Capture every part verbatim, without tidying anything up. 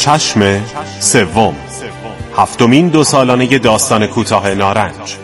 چشم سوم، هفتمین دو سالانه داستان کوتاه نارنج.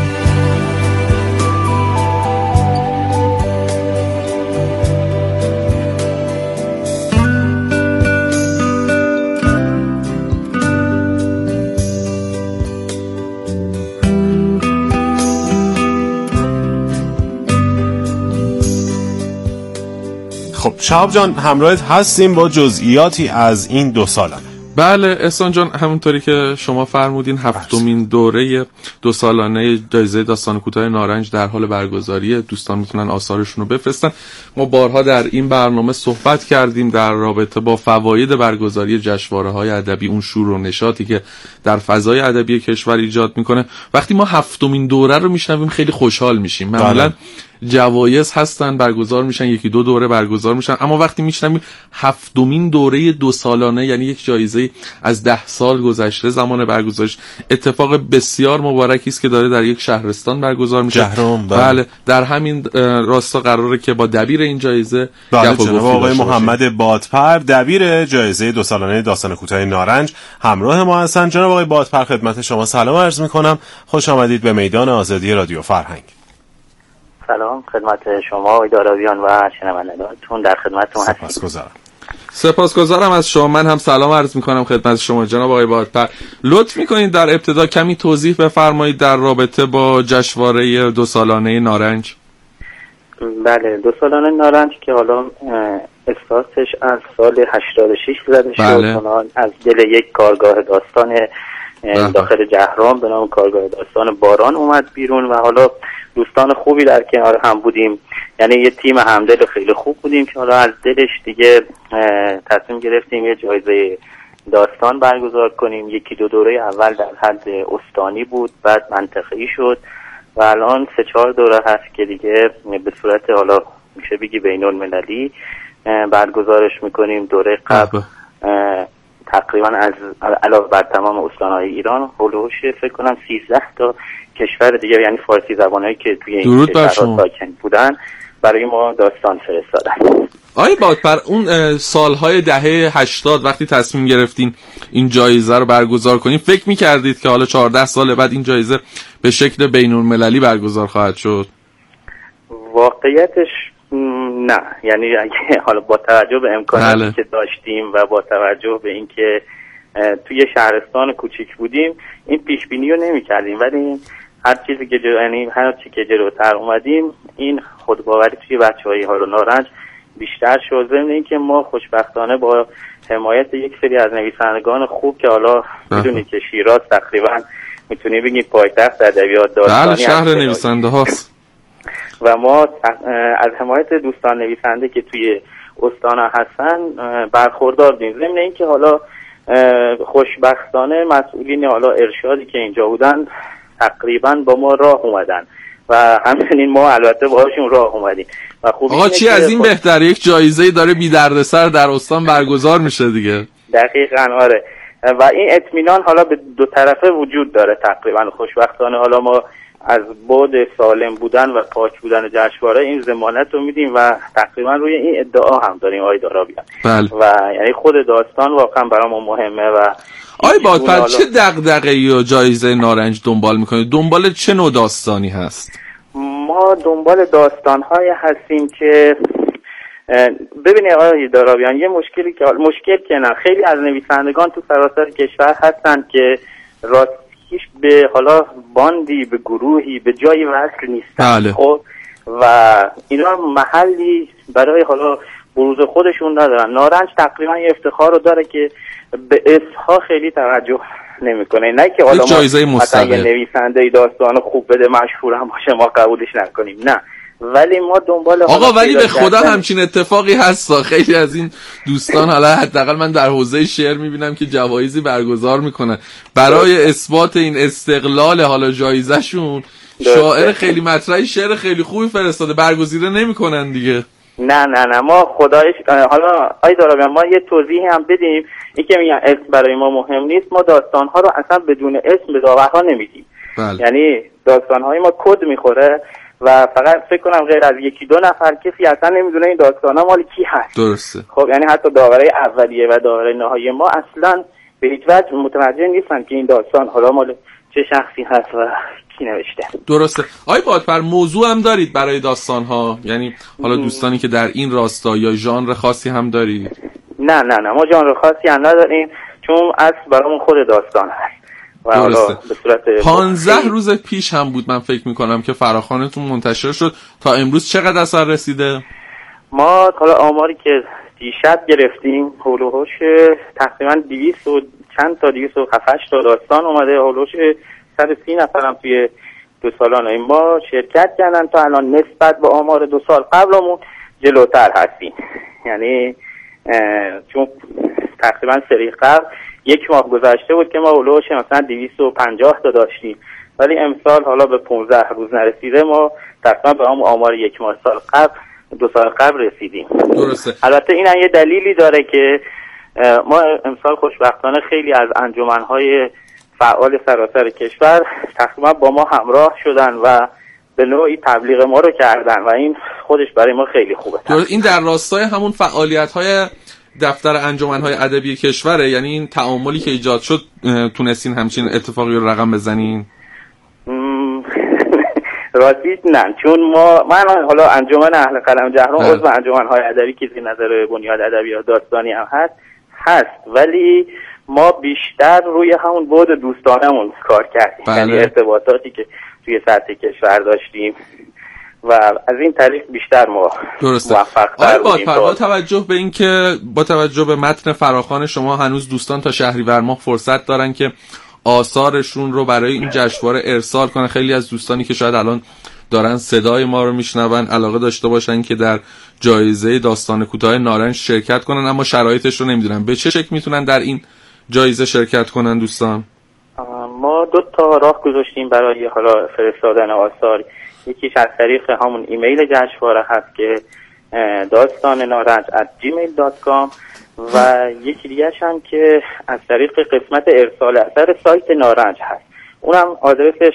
خب شهاب جان، همراهت هستیم با جزئیاتی از این دو سالانه. بله احسان جان، همونطوری که شما فرمودین هفتمین دوره دو سالانه جایزه داستان کوتاه نارنج در حال برگزاریه. دوستان میتونن آثارشون رو بفرستن. ما بارها در این برنامه صحبت کردیم در رابطه با فواید برگزاری جشنواره‌های ادبی، اون شور و نشاطی که در فضای ادبی کشور ایجاد میکنه. وقتی ما هفتمین دوره رو میشنویم خیلی خوشحال میشیم. معمولا جوایز هستن برگزار میشن، یکی دو دوره برگزار میشن، اما وقتی میشنویم هفتمین دوره دو سالانه، یعنی یک جایزه از ده سال گذشته زمان برگزارش، اتفاق بسیار مبارکی است که داره در یک شهرستان برگزار میشه. جهرم. بله. بله در همین راستا قراره که با دبیر این جایزه بله جناب آقای محمد بادپر، دبیر جایزه دو سالانه داستان کوتاه نارنج همراه ما هستن. جناب آقای بادپر خدمت شما سلام عرض میکنم، خوش آمدید به میدان آزادی رادیو فرهنگ. سلام خدمت شما آقای داراویان و شنوندگانتون، در خدمتتون هستم. سپاسگزارم. سپاسگزارم از شما. من هم سلام عرض میکنم خدمت شما جناب آقای بادپر. لطف میکنید در ابتدا کمی توضیح بفرمایید در رابطه با جشنواره دو سالانه نارنج. بله، دو سالانه نارنج که حالا استارتش از سال هشتاد و شش زده شد. بله. از دل یک کارگاه داستان داخل جهرم به نام کارگاه داستان باران اومد بیرون و حالا دوستان خوبی در کنار هم بودیم، یعنی یه تیم همدل خیلی خوب بودیم که حالا از دلش دیگه تصمیم گرفتیم یه جایزه داستان برگزار کنیم. یکی دو دوره اول در حد استانی بود، بعد منطقه‌ای شد و الان سه چهار دوره هست که دیگه به صورت حالا میشه بگی بین‌المللی برگزارش میکنیم. دوره قبل تقریبا از علاوه بر تمام استان‌های ایران هولوش فکر کنم سیزده تا کشور دیگه، یعنی فارسی زبانایی که توی این کشورها ساکن بودن، برای ما داستان فرستادن. آقای بادپر، اون سالهای دهه هشتاد وقتی تصمیم گرفتین این جایزه رو برگزار کنین، فکر می‌کردید که حالا چهارده سال بعد این جایزه به شکل بین‌المللی برگزار خواهد شد؟ واقعیتش نه، یعنی اگه حالا با توجه به امکاناتی بله. که داشتیم و با توجه به اینکه توی شهرستان کوچیک بودیم این پیش بینی رو نمی‌کردیم، ولی هر چیزی که جلو، یعنی هر چی که جلوتر اومدیم این خودباوری توی بچه‌های حال و نارنج بیشتر شد. ضمن اینکه ما خوشبختانه با حمایت یک سری از نویسندگان خوب که حالا می‌دونید که شیراز تقریبا میتونی بگیم پایتخت ادبیات داستانی، بله شهر نویسنده هاست، و ما از حمایت دوستان نویسنده که توی استان هستن برخوردار بودیم. ضمن اینکه حالا خوشبختانه مسئولین حالا ارشادی که اینجا بودن تقریبا با ما راه اومدن و همچنین ما البته باهاشون راه اومدیم. و خوب آقا چی از این بهتر، یک جایزه داره بی دردسر در استان برگزار میشه دیگه. دقیقاً آره، و این اطمینان حالا به دو طرفه وجود داره تقریبا. خوشبختانه حالا ما از بعد سالم بودن و پاک بودن جشنواره این ضمانت رو میدیم و تقریبا روی این ادعا هم داریم آقای داراویان. بله. و یعنی خود داستان واقعا برای ما مهمه. و آقای بادپر حالا... چه دغدغه‌ای و جایزه نارنج دنبال میکنید؟ دنبال چه نوع داستانی هست؟ ما دنبال داستان‌های هستیم که ببینید آقای داراویان، یه مشکلی که مشکل که نه، خیلی از نویسندگان تو سراسر کشور هستن که راست هیچ به حالا باندی، به گروهی، به جایی وصل نیستن. بله. خب و اینا محلی برای حالا بروز خودشون ندارن. نارنج تقریبا یه افتخار رو داره که به اسمها خیلی توجه نمیکنه، نه که حالا جایزه مستقل یه نویسنده داستان خوب بده مشهور هم باشه ما قبولش نکنیم، نه، ولی ما دنبال آقا ولی به خدا همچین اتفاقی هست. خیلی از این دوستان حالا حداقل من در حوزه شعر میبینم که جوایزی برگزار میکنن برای اثبات این استقلال حالا جایزهشون. شاعر خیلی مطرحی شعر خیلی خوبی فرستاده، برگزیده نمیکنن دیگه. نه نه نه ما خدایش حالا آی داراویان ما یه توضیحی هم بدیم. این که میگن اسم برای ما مهم نیست، ما داستان‌ها رو اصلا بدون اسم به داورها نمیدیم. بله. یعنی داستان‌های ما کد میخوره و فقط فکر کنم غیر از یکی دو نفر کسی اصلا نمیدونه این داستانا مال کی هست. درسته. خب یعنی حتی داورای اولیه و داورای نهایی ما اصلا به هیچ وجه متوجه نیستن که این داستان حالا مال چه شخصی هست و کی نوشته. درسته. آقای بادپر موضوع هم دارید برای داستان ها؟ یعنی حالا دوستانی که در این راستا یا ژانر خاصی هم دارید؟ نه نه نه ما ژانر خاصی هم نداریم، چون اصل برامون خود داستان هست. درسته. به صورت پانزده روز پیش هم بود من فکر میکنم که فراخوانتون منتشر شد. تا امروز چقدر اثر رسیده؟ ما حالا آماری که دیشب گرفتیم هولوش تقریبا دویست و چند تا دویست و هفت تا داستان اومده. هولوش صد و سی نفرم توی دو سالانه ما شرکت کردن. تا الان نسبت به آمار دو سال قبلمون جلوتر هستیم، یعنی چون تقریبا سری قبل یک ماه گذشته بود که ما هولوش مثلا دویست و پنجاه تا داشتیم، ولی امسال حالا به پانزده روز نرسیده ما تقریبا به هم آمار یک ماه سال قبل دو سال قبل رسیدیم. درسته. البته این هم یه دلیلی داره که ما امسال خوشبختانه خیلی از انجمن‌های فعال سراسر کشور تقریبا با ما همراه شدن و به نوعی تبلیغ ما رو کردن و این خودش برای ما خیلی خوبه. این در راستای همون فعالیت‌های دفتر انجمن‌های ادبی کشوره، یعنی این تعاملی که ایجاد شد تونستین همچین اتفاقی رو رقم بزنین؟ راستیش نه، چون ما من حالا انجمن اهل قلم جهرم عضو انجمن‌های ادبی که زیر نظر بنیاد ادبیات داستانی هم هست هست ولی ما بیشتر روی همون بعد دوستانمون کار کردیم. بله. یعنی ارتباطاتی که توی سطح کشور داشتیم و از این طریق بیشتر ما موفق‌تر بودیم. با توجه به این که با توجه به متن فراخوان شما هنوز دوستان تا شهریور ماه فرصت دارن که آثارشون رو برای این جشنواره ارسال کنن، خیلی از دوستانی که شاید الان دارن صدای ما رو میشنون علاقه داشته باشن که در جایزه داستان کوتاه نارنج شرکت کنن اما شرایطش رو نمیدونن، به چه شکل میتونن در این جایزه شرکت کنن دوستان؟ ما دو تا راه گذاشتیم برای حالا فرستادن آثار. یکیش از طریق همون ایمیل جشنواره هست که داستان نارنج ات جیمیل دات کام و یکی دیگه هم که از طریق قسمت ارسال اثر سایت نارنج هست، اونم آدرسش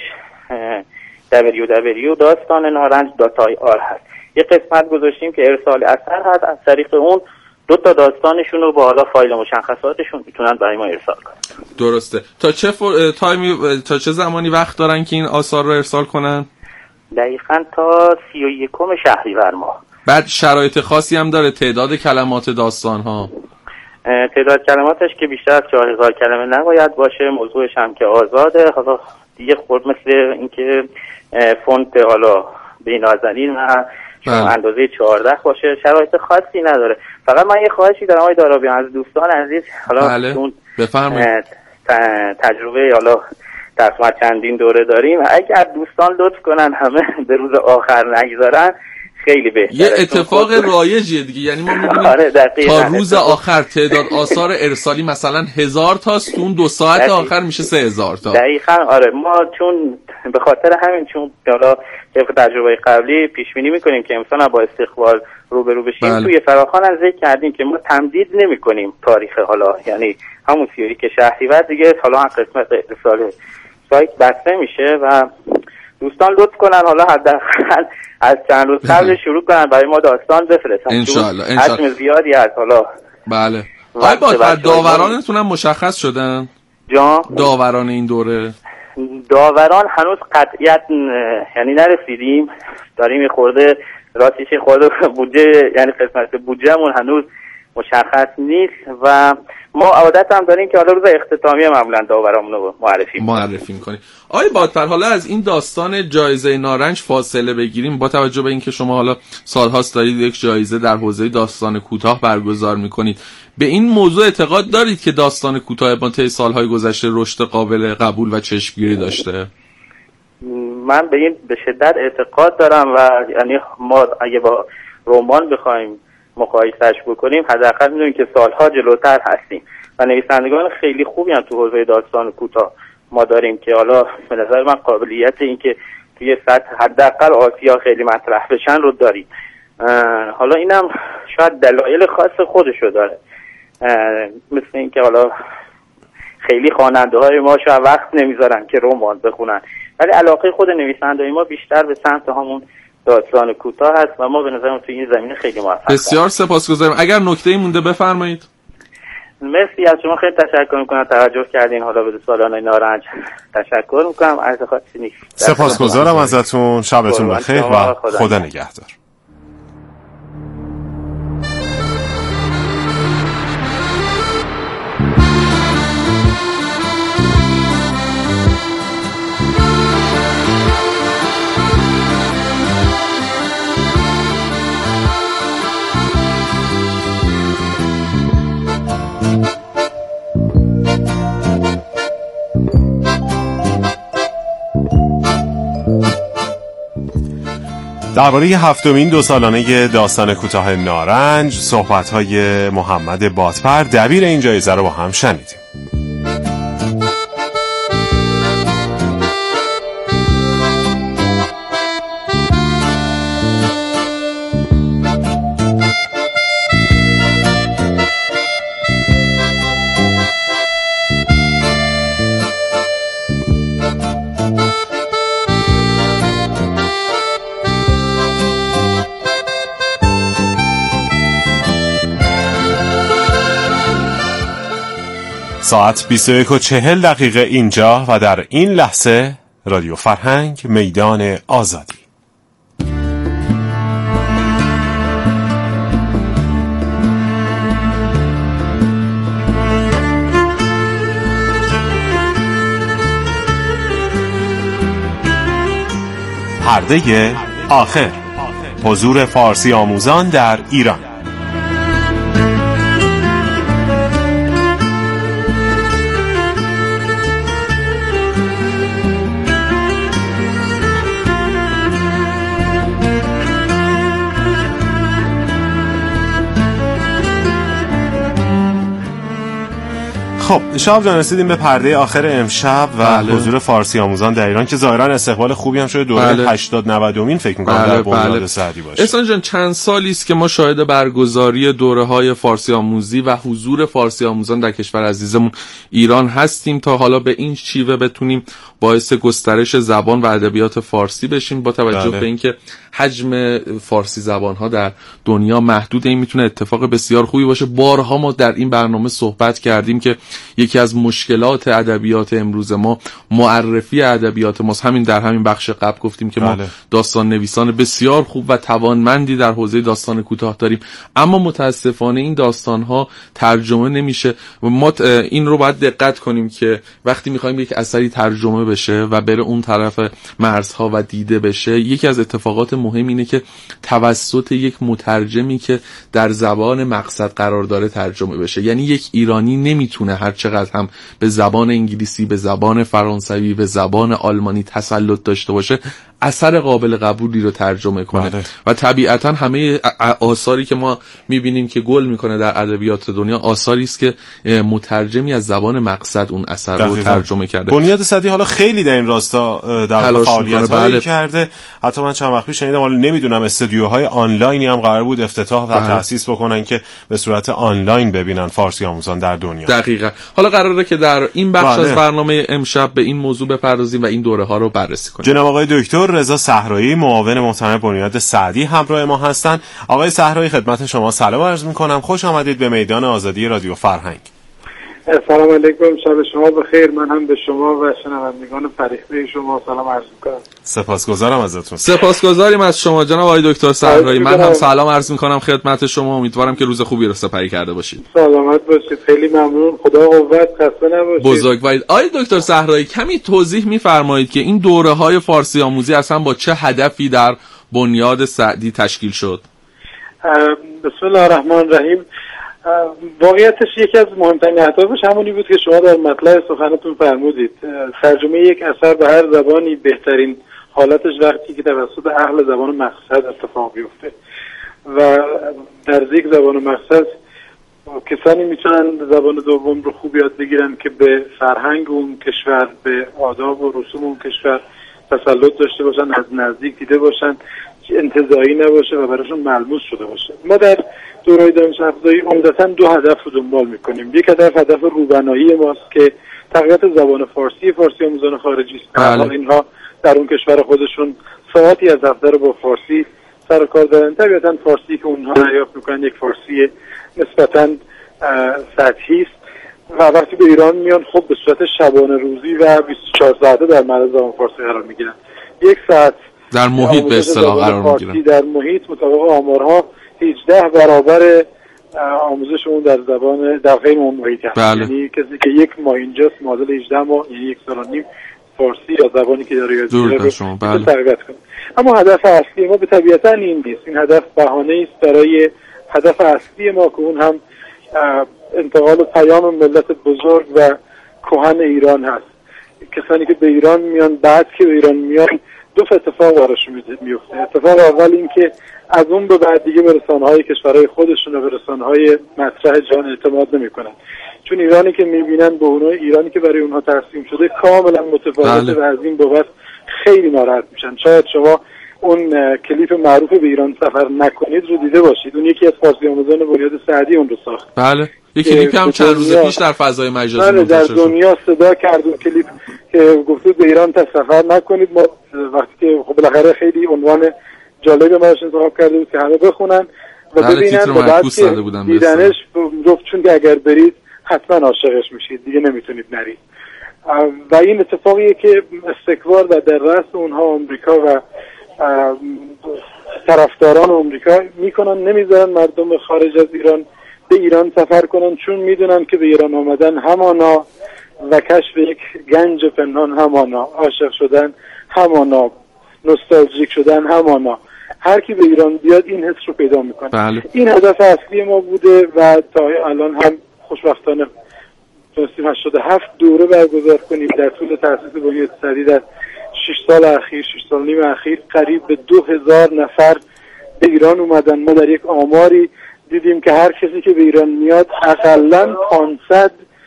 دبلیو دبلیو داستان نارنج دات آی آر هست. یه قسمت گذاشتیم که ارسال اثر هست، از طریق اون دو تا داستانشون رو با حالا فایل مشخصاتشون میتونن برای ما ارسال کنن. درسته. تا چه فر... تایمی تا چه زمانی وقت دارن که این آثار رو ارسال کنن؟ دقیقاً تا سی و یکم شهریور ماه. بعد شرایط خاصی هم داره تعداد کلمات داستان ها؟ تعداد کلماتش که بیشتر از چهار هزار کلمه نباید باشه، موضوعش هم که آزاده. حالا دیگه خود مثل اینکه فونت حالا بین‌نازنین و اندازه چهارده باشه، شرایط خاصی نداره. فقط من یه خواهشی دارم آقای دارابیان از دوستان عزیز، حالا بله. بفرمایید. تجربه حالا تقریبا چندین دوره داریم، اگر دوستان لطف کنن همه به روز آخر نگذارن خیلی بهتره. یه اتفاق رایجیه دیگه، یعنی ما می‌بینیم آره تا روز آخر تعداد آثار ارسالی مثلا هزار تاست، اون دو ساعت دقیق. آخر میشه سه هزار تا. دقیقاً آره. ما چون به خاطر همین چون حالا طبق تجربه قبلی پیش بینی می‌کنیم که امسال با استقبال روبرو بشیم، بله. توی فراخوان هم ذکر کردیم که ما تمدید نمی‌کنیم تاریخ حالا، یعنی همون سی و یک شهریور دیگه حالا هم قسمت ارسال سایت بسته میشه و دوستان لطف کنن حالا حداقل از چند روز قبل شروع کنن برای ما داستان بفرستن. انشالله انشالله. حجم زیادی از حالا. بله. آیا با داورانتون هم مشخص شدن؟ جان؟ داوران این دوره؟ داوران هنوز قطعیت یعنی نرسیدیم، داریم یه خورده راستش خورده بودجه، یعنی قسمت بودجهمون هنوز مشخص نیست و ما عادت هم داریم که حالا روز اختتامیه معمولا داورامون رو معرفی معرفی می‌کنیم. آقای بادپر حالا از این داستان جایزه نارنج فاصله بگیریم، با توجه به اینکه شما حالا سال‌هاست دارید یک جایزه در حوزه داستان کوتاه برگزار می‌کنید، به این موضوع اعتقاد دارید که داستان کوتاه با طی سال‌های گذشته رشد قابل قبول و چشمگیری داشته؟ من به این به شدت اعتقاد دارم و یعنی ما اگه با رمان بخوایم مقایسهش بکنیم حداقل می‌دونیم که سالها جلوتر هستیم و نویسندگان خیلی خوبی هم تو حوزه داستان کوتاه ما داریم که حالا به نظر من قابلیت این که توی سطح حداقل آسیا خیلی مطرح بشن رو داریم. حالا اینم شاید دلایل خاص خودشو داره، مثل اینکه حالا خیلی خواننده‌های ما شاید وقت نمیذارن که رمان بخونن، ولی علاقه خود نویسنده‌های ما بیشتر به سمت همون داستان کوتاه هست و ما به نظرم تو این زمینه خیلی موفق. بسیار سپاسگزارم. اگر نکته‌ای مونده بفرمایید. مرسی از شما، خیلی تشکر میکنم توجه کردین. حالا به سالانه نارنج تشکر میکنم، عرض خاطری نیست. سپاسگزارم ازتون، شبتون بخیر و خدا نگهدار. درباره هفتمین دو سالانه داستان کوتاه نارنج صحبت‌های محمد بادپر دبیر این جایزه رو با هم شنیدیم. ساعت بیست و یک و چهل دقیقه اینجا و در این لحظه رادیو فرهنگ، میدان آزادی. پرده آخر، حضور فارسی آموزان در ایران. خب شب جان رسیدیم به پرده آخر امشب و بله. حضور فارسی آموزان در ایران که ظاهرا استقبال خوبی هم شده. دوره بله. هشتاد نودمین فکر می‌کنم بله. در بنیاد بله. سعدی باشه. احسان جان چند سالی است که ما شاهد برگزاری دوره‌های فارسی آموزی و حضور فارسی آموزان در کشور عزیزمون ایران هستیم تا حالا به این شیوه بتونیم باعث گسترش زبان و ادبیات فارسی بشیم با توجه بله. به اینکه حجم فارسی زبان‌ها در دنیا محدوده. این میتونه اتفاق بسیار خوبی باشه. بارها ما در این برنامه صحبت کردیم که یکی از مشکلات ادبیات امروز ما معرفی ادبیات ماست. همین در همین بخش قبل گفتیم که ما بله. داستان نویسان بسیار خوب و توانمندی در حوزه داستان کوتاه داریم، اما متاسفانه این داستان‌ها ترجمه نمیشه و ما این رو باید دقت کنیم که وقتی می‌خوایم یک اثری ترجمه بشه و بره اون طرف مرزها و دیده بشه، یکی از اتفاقات مهم اینه که توسط یک مترجمی که در زبان مقصد قرار داره ترجمه بشه. یعنی یک ایرانی نمیتونه هر چقدر هم به زبان انگلیسی، به زبان فرانسوی، به زبان آلمانی تسلط داشته باشه اثر قابل قبولی رو ترجمه کنه بله. و طبیعتا همه آثاری که ما میبینیم که گل میکنه در ادبیات دنیا آثاری است که مترجمی از زبان مقصد اون اثر دقیقا. رو ترجمه کرده. بنیاد سعدی حالا خیلی در این راستا در فعالیت‌هایی بله. کرده. حتی من چند وقت پیش شنیدم، حالا نمیدونم استودیوهای آنلاینی هم قرار بود افتتاح و تأسیس بکنن که به صورت آنلاین ببینن فارسی آموزان در دنیا. دقیقاً. حالا قراره که در این بخش بله. از برنامه امشب به این موضوع بپردازیم و این دوره ها رو بررسی کنیم. جناب آقای دکتر رضا صحرایی، معاون محترم بنیاد سعدی همراه ما هستند. آقای صحرایی خدمت شما سلام عرض می‌کنم. خوش آمدید به میدان آزادی رادیو فرهنگ. سلام علیکم، شب شما بخیر. من هم به شما و شنوندگان فریخته شما سلام عرض می‌کنم. سپاسگزارم ازتون. سپاسگزاریم از شما جناب آقای دکتر صحرایی. من هم سلام عرض می‌کنم خدمت شما. امیدوارم که روز خوبی رو سپری کرده باشید. سلامت باشید. خیلی ممنون. خدا قوت، خسته نباشید. بزرگوارید. آقای دکتر صحرایی کمی توضیح می‌فرمایید که این دوره‌های فارسی آموزی اصلا با چه هدفی در بنیاد سعدی تشکیل شد؟ بسم الله الرحمن الرحیم. واقعیتش یکی از مهمترین اهدافش همونی بود که شما در مطلع سخنتون فرمودید. ترجمه یک اثر به هر زبانی بهترین حالتش وقتی که توسط اهل زبان مقصد اتفاق بیفته و در یک زبان مقصد کسانی میتونن زبان دوم رو خوب یاد بگیرن که به فرهنگ اون کشور، به آداب و رسوم اون کشور تسلط داشته باشن، از نزدیک دیده باشن، انتزاعی نباشه و براشون ملموس شده باشه. ما در دوره دانش افزایی عمدتاً دو هدف رو دنبال میکنیم. یک هدف هدف روبنایی ماست که تقویت زبان فارسی فارسی آموزان خارجی است. اینها در اون کشور خودشون ساعتی از هفته رو با فارسی سر کار دارن. طبیعتا فارسی که اونها دریافت میکنن یک فارسی نسبتاً سطحی است و وقتی به ایران میان خب به صورت شبانه روزی و بیست و چهار ساعته در معرض زبان فارسی قرار میگیرن. یک ساعت در محیط به اصطلاح قرار میگیرن. در محیط مطابق آمارها هجده برابر آموزش اون در زبان در غیر اون محیط هست. بله. یعنی کسی که یک ماه اینجاست معادل هجده ماه، یعنی یک سال و نیم فارسی یا زبانی که داره یاد میگیره رو بله. تربیت کنه. اما هدف اصلی ما به طبیعتا این نیست. این هدف بهانه است برای هدف اصلی ما که اون هم انتقال و پیام ملت بزرگ و کهن ایران هست. کسانی که به ایران میان، بعد که به ایران میان دو اتفاق براشون میفته. اتفاق اول این که از اون به بعد دیگه به رسانه‌های کشورهای خودشون و به رسانه‌های مطرح جهان اعتماد نمی‌کنن، چون ایرانی که می‌بینن با اونها ایرانی که برای اونها ترسیم شده کاملا متفاوته و از این بابت خیلی ناراحت میشن. شاید شما اون کلیپ معروف به ایران سفر نکنید رو دیده باشید. اون یکی از فارسی آموزان بنیاد سعدی اون رو ساخت. بله. یک کلیپی هم چند روز پیش در فضای مجازی منتشر شد. در دنیا صدا کرد اون کلیپ که گفت به ایران سفر نکنید. ما وقتی که خب بالاخره خیلی عنوان جالبی براش انتخاب کرده بود که همه بخونن و ببینن و بعد که دیدنش گفت چون که اگر برید حتما عاشقش میشید، دیگه نمیتونید نرید. و این اتفاقیه که استکبار و در رأس اونها آمریکا و طرفداران آمریکا میکنن، نمیذارن مردم خارج از ایران به ایران سفر کنن، چون میدونن که به ایران آمدن همانا و کشف یک گنج پنهان همانا، عاشق شدن همانا، نوستالژیک شدن همانا. هر کی به ایران بیاد این حس رو پیدا میکنه. بله. این هدف اصلی ما بوده و تا الان هم خوشبختانه تونستیم هشتاد و هفت دوره برگزار کنیم در طول تأسیس بنیاد سعدی. در شش سال اخیر، شش سال نیم اخیر قریب به دو هزار نفر به ایران اومدن. ما در یک آماری دیدیم که هر کسی که به ایران میاد حداقل پانصد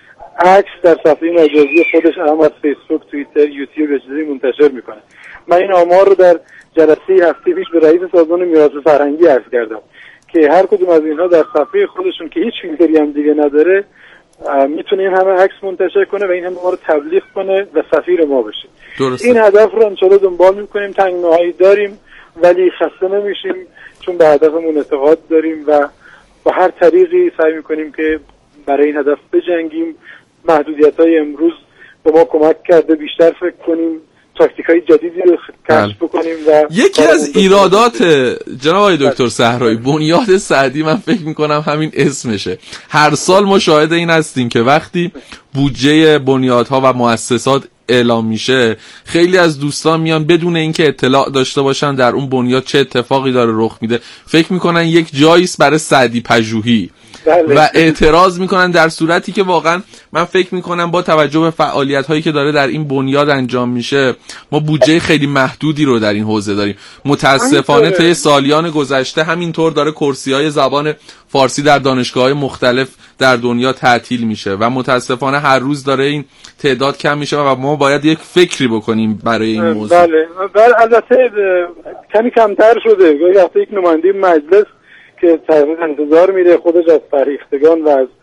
عکس در صفحه مجازی خودش هم از فیسبوک، توییتر، یوتیوب یا چیزی منتشر میکنه. من این آمار رو در جلسه هفته پیش به رئیس سازمان میراث فرهنگی عرض کردم که هر کدوم از اینها در صفحه خودشون که هیچ فیلتری هم دیگه نداره میتونه این همه عکس منتشر کنه و این همه ما رو تبلیغ کنه و سفیر ما بشه. درسته. این هدف رو انشالله دنبال میکنیم. تنگناهایی داریم ولی خسته نمیشیم، چون به هدفمون اعتقاد داریم و با هر طریقی سعی میکنیم که برای این هدف بجنگیم. محدودیت‌های امروز به ما کمک کرده بیشتر فکر کنیم، تاکتیک‌های جدیدی رو کشف بکنیم. و یکی از ایرادات جناب آقای دکتر صحرایی بنیاد سعدی من فکر میکنم همین اسمشه. هر سال ما شاهد این هستیم که وقتی بودجه بنیادها و مؤسسات اعلام میشه خیلی از دوستان میان بدون اینکه اطلاع داشته باشن در اون بنیاد چه اتفاقی داره رخ میده فکر میکنن یک جاییست برای سعدی پژوهی و اعتراض میکنن، در صورتی که واقعا من فکر میکنم با توجه به فعالیت هایی که داره در این بنیاد انجام میشه ما بودجه خیلی محدودی رو در این حوزه داریم. متاسفانه طی سالیان گذشته همینطور داره کرسی های زبان فارسی در دانشگاه‌های مختلف در دنیا تعطیل میشه و متاسفانه هر روز داره این تعداد کم میشه و ما باید یک فکری بکنیم برای این موضوع. بله بله البته کمی کمتر شده. گاهی وقتا یک نماینده مجلس که تقریبا انتظار میره خودش از فریختگان و از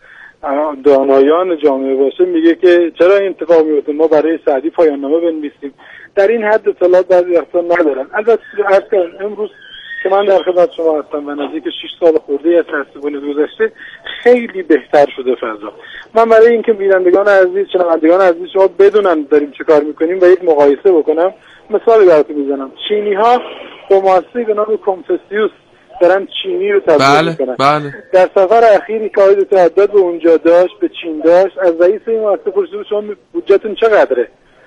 دانایان جامعه باشه میگه که چرا این اتفاق میفته، ما برای سعدی پایان نامه بنویسیم. در این حد اطلاعات بعضی وقتا ندارن. البته عرض کردم امروز که من در خدمت شما هستم و نزدیک شش سال خورده از تأسیس بنیاد گذشته خیلی بهتر شده فضا. من برای اینکه بینندگان عزیز، شنوندگان عزیز شما بدونن داریم چه کار میکنیم و یک مقایسه بکنم، مثال براتون میزنم. چینی ها با مؤسسه‌ای به نام کنفوسیوس دارن چینی رو تبلیغ بله، میکنن. بله. در سفر اخیری که آقای دکتر حداد به اونجا داشت، به چین داشت، از رئیس این مؤسسه پرسید شما بودجهتون چقدره؟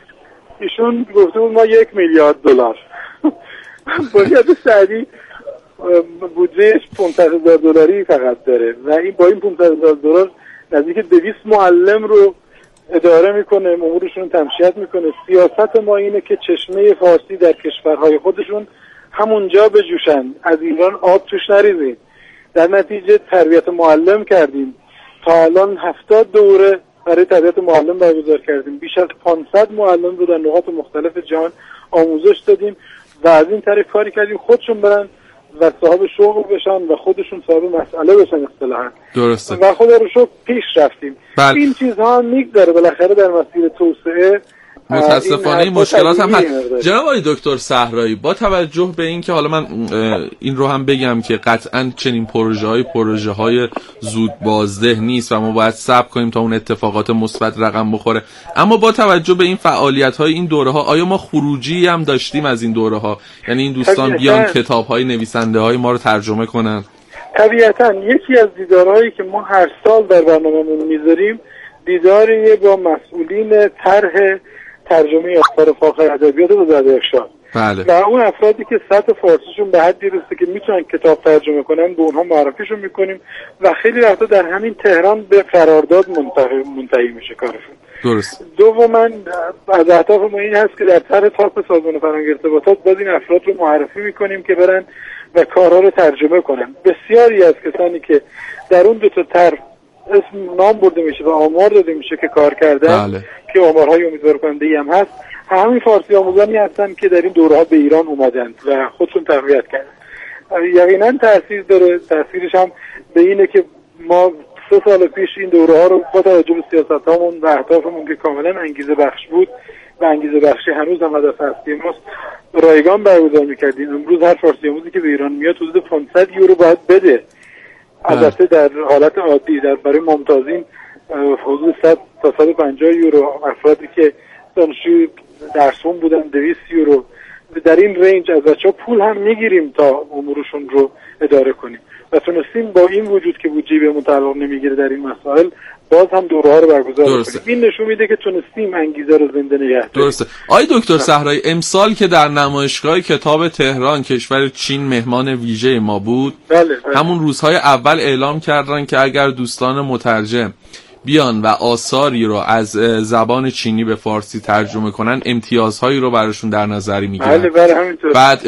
ایشون گفته بود ما یک میلیارد دلار. بنیاد سعدی بودجهش پانصد هزار دلاری فقط داره و این با این پانصد هزار دلار نزدیک دویست معلم رو اداره میکنه، امورشون رو تمشیت میکنه. سیاست ما اینه که چشمه فارسی در کشورهای خودشون همونجا بجوشن، از ایران آب توش نریزیم. در نتیجه تربیت معلم کردیم. تا الان هفتاد دوره برای تربیت معلم برگزار کردیم. بیش از پانصد معلم رو در نقاط مختلف جهان آموزش دادیم و از این طریق کاری کردیم خودشون برن و صاحب شغل بشن و خودشون صاحب مسئله بشن اصطلاحاً. درسته. و خدا رو شکر پیش رفتیم. بل. این چیزها هم میگذره بالاخره در مسیر توسعه متاسفانه این مشکلات هم هست. جناب آقای دکتر صحرایی، با توجه به این که حالا من این رو هم بگم که قطعاً چنین پروژه های پروژه های زود بازده نیست و ما باید صبر کنیم تا اون اتفاقات مثبت رقم بخوره، اما با توجه به این فعالیت های این دوره ها آیا ما خروجی هم داشتیم از این دوره ها؟ یعنی این دوستان بیان کتاب های نویسنده های ما رو ترجمه کنن؟ طبیعتاً یکی از دیدارهایی که ما هر سال در برنامه‌مون میذاریم دیداری با مسئولین طرح ترجمه آثار فاخر ادبیات وزارت ارشاد. بله. و اون افرادی که سطح فارسیشون به حدی رسیده که میتونن کتاب ترجمه کنن به اونها معرفیشون میکنیم و خیلی وقتا در همین تهران به قرارداد منتهی میشه کارشون. درست. دوما از اهداف ما این هست که در طرح تاپ سازمان فرهنگ ارتباطات باز این افراد رو معرفی میکنیم که برن و کارها رو ترجمه کنن. بسیاری از کسانی که در اون دو تا طرح اسم نام برده میشه و آمار داده میشه که کار کردن، بله. که آمارهای امیدوار کننده ای هم هست، همین فارسی آموزانی هستن که در این دوره ها به ایران اومدن و خودشون تقویت کردن. یقینا تاثیر داره. تاثیرش هم به اینه که ما سه سال پیش این دوره ها رو با توجه به سیاست هامون و اهدافمون که کاملا انگیزه بخش بود و انگیزه بخشی هنوز هم هدف اصلی ماست رایگان برگزار میکردیم. امروز هر فارسی آموزی که به ایران میاد حدود پانصد یورو باید بده. البته در حالت عادی در برای ممتازین حدود صد تا صد و پنجاه یورو، افرادی که دانشجوی درسون بودن دویست یورو. در این رنج از بچه‌ها پول هم میگیریم تا امورشون رو اداره کنیم و تونستیم با این وجود که بودجه بهمون تعلق نمیگیره در این مسائل باز هم دوره ها رو برگزار کنیم. این نشون میده که تونستیم انگیزه رو زنده نگه داریم. درسته. آقای دکتر صحرایی، امسال که در نمایشگاه کتاب تهران کشور چین مهمان ویژه ما بود، بله بله. همون روزهای اول اعلام کردن که اگر دوستان مترجم بیان و آثاری رو از زبان چینی به فارسی ترجمه کنن امتیازهایی رو براشون در نظری میگیرن. بله بله همینطور. بعد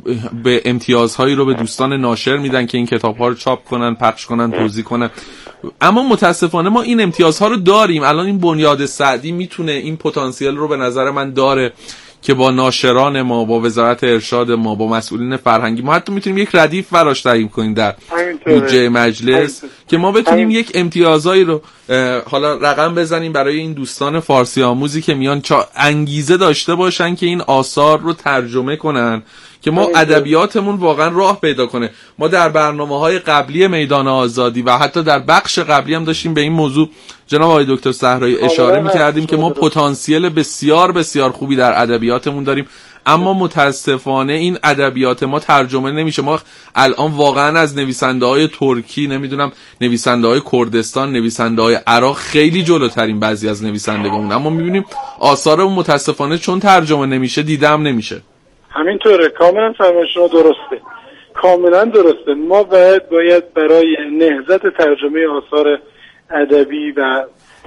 به امتیازهایی رو به دوستان ناشر میدن که این کتاب‌ها رو چاپ کنن، پخش کنن، توزیع کنن. اما متاسفانه ما این امتیازها رو داریم. الان این بنیاد سعدی میتونه این پتانسیل رو به نظر من داره که با ناشران ما، با وزارت ارشاد ما، با مسئولین فرهنگی ما حتی میتونیم یک ردیف براش تعیین کنیم در بودجه مجلس که ما بتونیم یک امتیازایی رو حالا رقم بزنیم برای این دوستان فارسی آموزی که میان انگیزه داشته باشن که این آثار رو ترجمه کنن که ما ادبیاتمون واقعا راه پیدا کنه. ما در برنامه‌های قبلی میدان آزادی و حتی در بخش قبلی هم داشتیم به این موضوع جناب آقای دکتر صحرایی اشاره می‌کردیم که ما پتانسیل بسیار بسیار خوبی در ادبیاتمون داریم، اما متاسفانه این ادبیات ما ترجمه نمیشه. ما الان واقعا از نویسنده‌های ترکی، نمیدونم نویسنده‌های کردستان، نویسنده‌های عراق خیلی جلوترین بعضی از نویسندگان، اما می‌بینیم آثارمون متاسفانه چون ترجمه نمیشه دیدم نمیشه. همینطوره. کاملا فرمان شما درسته، کاملا درسته. ما باید باید برای نهضت ترجمه آثار ادبی و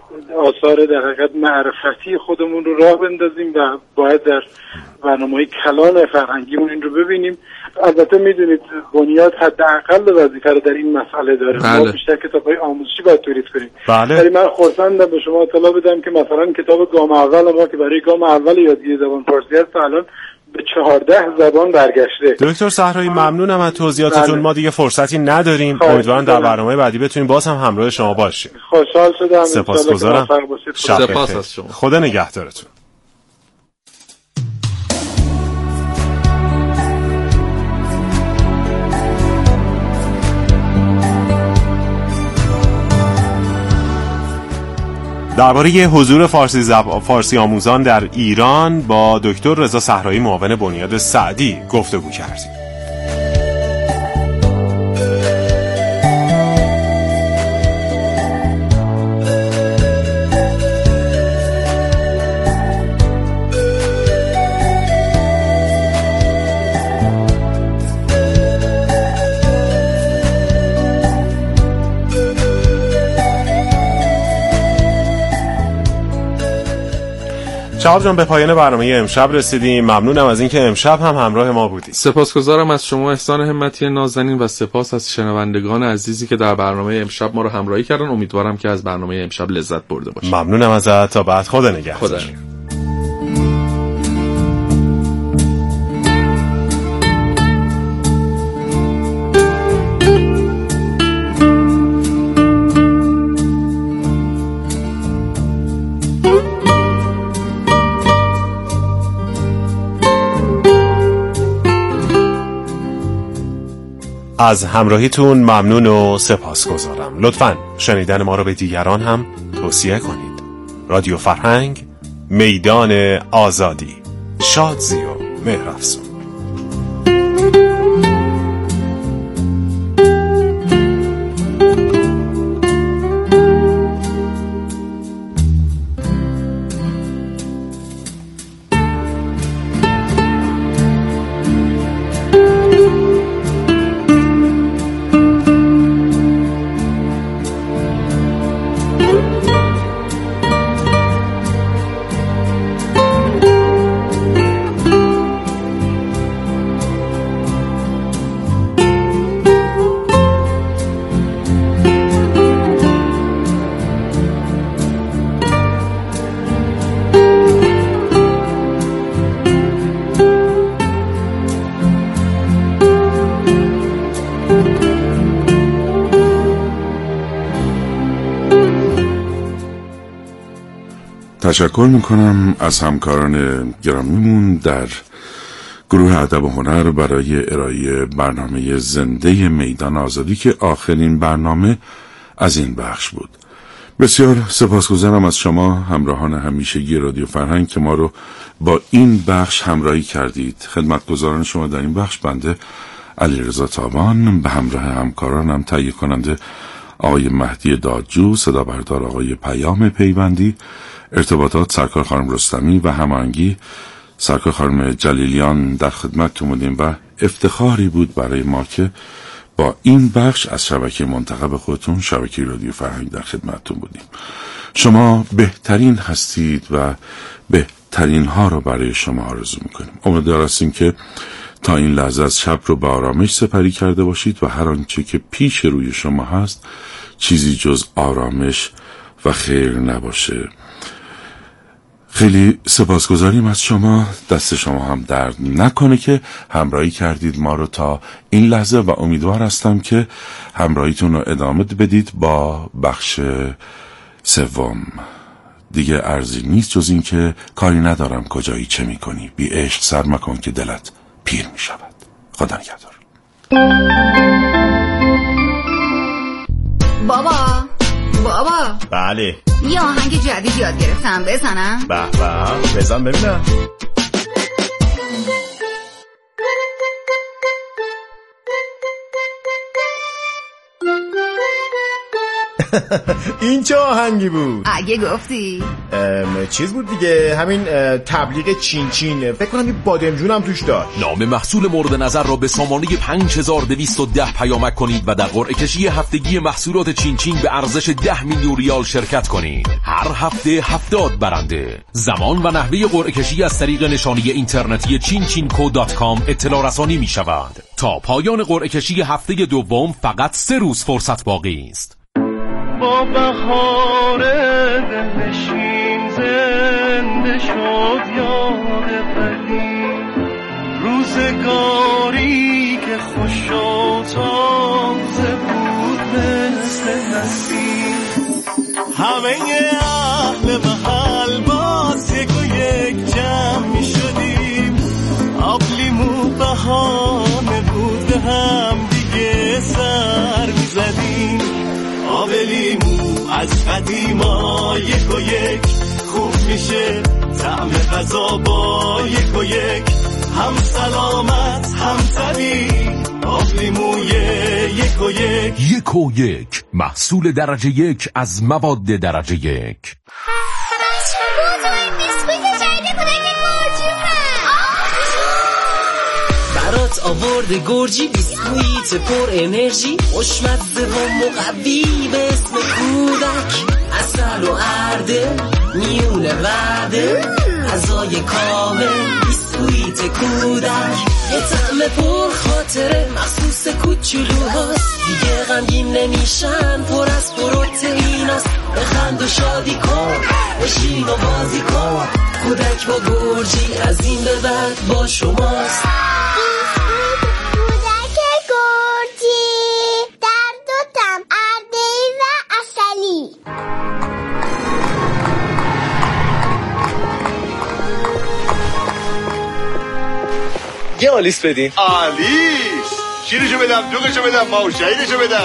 آثار در حقیقت معرفتی خودمون رو راه بندازیم و باید در برنامه‌های کلان فرهنگیمون این رو ببینیم. البته میدونید بنیاد حداقل وظیفه رو در این مسئله داره. بله. ما بیشتر کتاب‌های آموزشی باید تولید کنیم. بله. ولی من خرسندم به شما اطلاع بدم که مثلا کتاب گام اول ما که برای گام اول یادگیری زبان فارسی هست الان به چهارده زبان برگشته. دکتر صحرایی ممنونم از توضیحاتتون. بله. ما دیگه فرصتی نداریم. امیدوارم در برنامه بعدی بتونیم باز هم همراه شما باشیم. خوشحال شدم. سپاسگزارم. سپاس از شما. خدا نگهدارتون. درباره حضور فارسی زب... فارسی آموزان در ایران با دکتر رضا صحرایی معاون بنیاد سعدی گفتگو کردیم. شهاب جان، به پایان برنامه امشب رسیدیم. ممنونم از اینکه امشب هم همراه ما بودید. سپاسگزارم از شما احسان همتی نازنین و سپاس از شنوندگان عزیزی که در برنامه امشب ما رو همراهی کردن. امیدوارم که از برنامه امشب لذت برده باشید. ممنونم ازت. تا بعد. خدا نگهدار. خدا. از همراهیتون ممنون و سپاسگزارم. لطفاً شنیدن ما رو به دیگران هم توصیه کنید. رادیو فرهنگ، میدان آزادی. شادزی و مهرافزون. تشکر میکنم از همکاران گرامیمون در گروه ادب و هنر برای ارائه برنامه زنده میدان آزادی که آخرین برنامه از این بخش بود. بسیار سپاسگزارم از شما همراهان همیشگی رادیو فرهنگ که ما رو با این بخش همراهی کردید. خدمتگزاران شما در این بخش بنده علیرضا تابان به همراه همکارانم تهیه کننده آقای مهدی دادجو، صدا بردار آقای پیام پیوندی، ارتباطات سرکار خانم رستمی و هماهنگی سرکار خانم جلیلیان در خدمتتون بودیم و افتخاری بود برای ما که با این بخش از شبکه منتخب خودتون شبکه رادیو فرهنگ در خدمتتون بودیم. شما بهترین هستید و بهترین ها رو برای شما آرزو میکنیم. امیدوار هستیم که تا این لحظه از شب رو به آرامش سپری کرده باشید و هر آنچه که پیش روی شما هست چیزی جز آرامش و خیر نباشه. خیلی سپاسگزاریم از شما. دست شما هم درد نکنه که همراهی کردید ما رو تا این لحظه و امیدوار هستم که همراهیتون رو ادامه بدید با بخش سوم. دیگه ارزی نیست جز این که کاری ندارم کجایی چه میکنی، بی عشق سر مکن که دلت پیر میشود. خدا نگهدار. بابا بابا بله یه آهنگ جدید یاد گرفتم، بزنم؟ به به بزن ببینم. این چه آهنگی بود؟ اگه گفتی چیز بود دیگه، همین تبلیغ چین چین، فکر کنم یه بادمجون هم توش داشت. نام محصول مورد نظر را به سامانه پنج هزار و دویست و ده پیامک کنید و در قرعه کشی هفتگی محصولات چین چین به ارزش ده میلیون ریال شرکت کنید. هر هفته هفتاد برنده. زمان و نحوه قرعه کشی از طریق نشانی اینترنتی چین چین کو دات کام اطلاع رسانی می شود. تا پایان قرعه کشی هفته دوم فقط سه روز فرصت باقی است. با بهار دلنشین زنده شد یاد قدیم، روزگاری که خوش و تازه بود مثل نسیم. همه اهل محل باز یک و یک جمع می شدیم، آب لیمو بهانه بود به هم دیگه سر می زدیم. آب لیمو از قدیما یک و یک خوب میشه، طعم غذا با یک و یک هم سلامت هم طبیعی. آب لیموی یک و یک یک و یک محصول درجه یک از مواد درجه یک. برات آورده گرجی بیسکویت پر انرژی، خوشمزه و مقوی به اسم کودک، عسل و ارده میون وعده، غذای کامل بیسکویت کودک، یه طعم پر خاطره مخصوص کوچولوهاست، دیگه غمگین نمیشن، پر از پروتئیناست. بخند و شادی کن، بشین و بازی کن، کودک با گرجی از این به بعد با شماست. یه آلیس بدین. آلیس شیرشو بدم دوغشو بدم ماهوشهیدشو بدم.